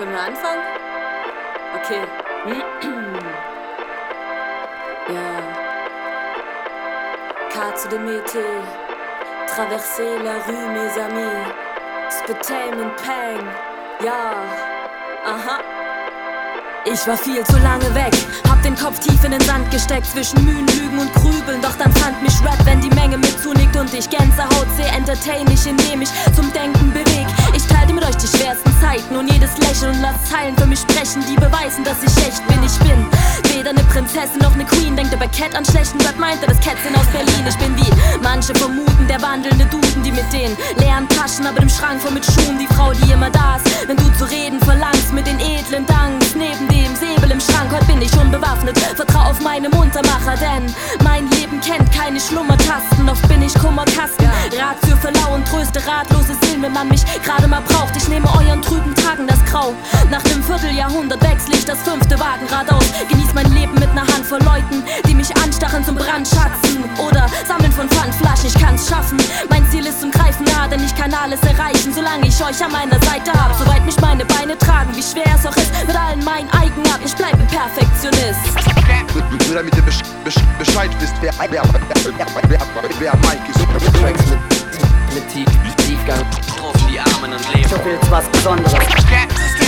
Können wir anfangen? Okay. Ja. Car to the mété. Traverser la rue, mes amis. Spitamen Pang. Ja. Aha. Ich war viel zu lange weg, hab den Kopf tief in den Sand gesteckt, zwischen Mühen, Lügen und Grübeln. Doch dann fand mich Rap, wenn die Menge mit zunickt und ich Gänsehaut seh, entertain ich, indem ich zum Denken beweg. Ich teilte mit euch die schwersten Zeiten und jedes Lächeln und lass Zeilen für mich sprechen, die beweisen, dass ich echt bin. Ich bin weder eine Prinzessin noch eine Queen, denkt aber Cat an schlechten Rap, meinte das Kätzchen aus Berlin. Ich bin wie manche vermuten, der wandelnde Duden, die mit den leeren Taschen, aber dem Schrank voll mit Schuhen, die Frau, die immer da ist, wenn du zu reden verlangst, mit den edlen Danks, neben dem Säbel im Schrank. Heute bin ich unbewaffnet, vertrau auf meine Muntermacher, denn mein Leben kennt keine Schlummertasten. Oft bin ich Kummerkasten, Ratio für lau und tröste ratlose Seelen, wenn man mich gerade mal braucht. Ich nehme euren trüben Tagen das Grau. Nach dem Vierteljahrhundert wechsle ich das 5. Wagenrad aus. Genieß mein Leben mit einer Handvoll Leuten, die mich anstacheln zum Brandschatzen oder sammeln von Pfandflaschen. Ich kann's schaffen, mein Ziel ist zum Greifen nah, denn ich kann alles erreichen, solange ich euch an meiner Seite hab. Soweit mich meine Beine tragen, wie schwer es auch ist, mit allen meinen Eigenarten, ich bleibe Perfektionist. Nur damit ihr Bescheid wisst, wer Mike ist. Tracks mit Tiefgang, Strophen, die Armen und Leben. So will's was Besonderes.